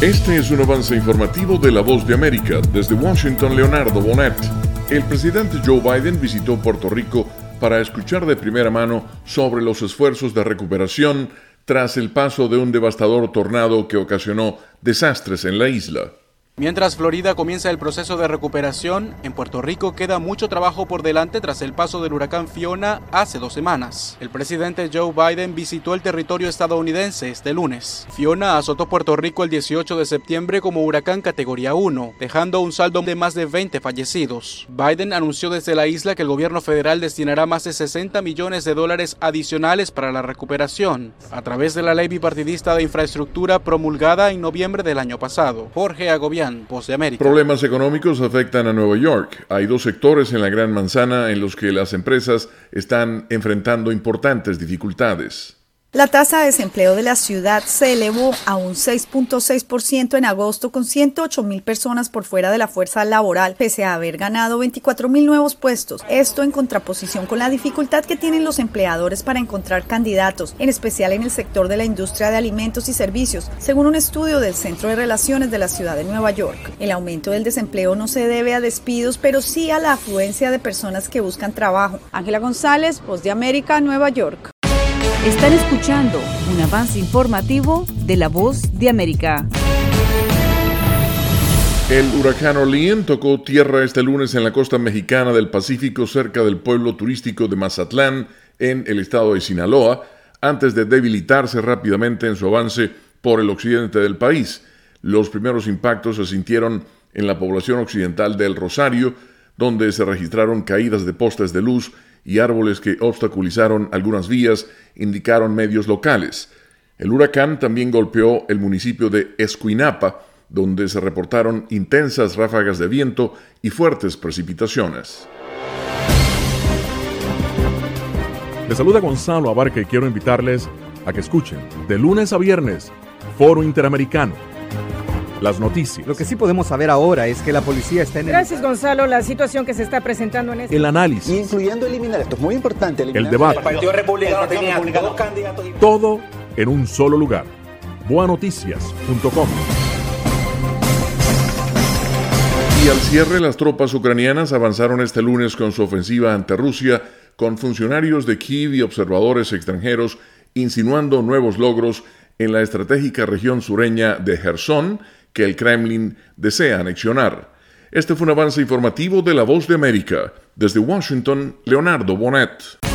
Este es un avance informativo de La Voz de América. Desde Washington, Leonardo Bonet. El presidente Joe Biden visitó Puerto Rico para escuchar de primera mano sobre los esfuerzos de recuperación tras el paso de un devastador tornado que ocasionó desastres en la isla. Mientras Florida comienza el proceso de recuperación, en Puerto Rico queda mucho trabajo por delante tras el paso del huracán Fiona hace 2 semanas. El presidente Joe Biden visitó el territorio estadounidense este lunes. Fiona azotó Puerto Rico el 18 de septiembre como huracán categoría 1, dejando un saldo de más de 20 fallecidos. Biden anunció desde la isla que el gobierno federal destinará más de $60 millones adicionales para la recuperación, a través de la ley bipartidista de infraestructura promulgada en noviembre del año pasado. Jorge Agobián, Voz de América. Problemas económicos afectan a Nueva York. Hay 2 sectores en la Gran Manzana en los que las empresas están enfrentando importantes dificultades. La tasa de desempleo de la ciudad se elevó a un 6.6% en agosto, con 108,000 personas por fuera de la fuerza laboral, pese a haber ganado 24,000 nuevos puestos. Esto en contraposición con la dificultad que tienen los empleadores para encontrar candidatos, en especial en el sector de la industria de alimentos y servicios, según un estudio del Centro de Relaciones de la Ciudad de Nueva York. El aumento del desempleo no se debe a despidos, pero sí a la afluencia de personas que buscan trabajo. Ángela González, Voz de América, Nueva York. Están escuchando un avance informativo de La Voz de América. El huracán Orlene tocó tierra este lunes en la costa mexicana del Pacífico, cerca del pueblo turístico de Mazatlán, en el estado de Sinaloa, antes de debilitarse rápidamente en su avance por el occidente del país. Los primeros impactos se sintieron en la población occidental del Rosario, donde se registraron caídas de postes de luz y árboles que obstaculizaron algunas vías, indicaron medios locales. El huracán también golpeó el municipio de Escuinapa, donde se reportaron intensas ráfagas de viento y fuertes precipitaciones. Les saluda Gonzalo Abarca y quiero invitarles a que escuchen de lunes a viernes Foro Interamericano. Las noticias. Lo que sí podemos saber ahora es que la policía está en Gracias, Gonzalo. La situación que se está presentando en este... El análisis. Incluyendo eliminar, esto es muy importante. El debate. El Partido Republicano tenía 2 candidatos. Todo en un solo lugar. boanoticias.com. Y al cierre, las tropas ucranianas avanzaron este lunes con su ofensiva ante Rusia, con funcionarios de Kiev y observadores extranjeros insinuando nuevos logros en la estratégica región sureña de Jersón, que el Kremlin desea anexionar. Este fue un avance informativo de La Voz de América. Desde Washington, Leonardo Bonet.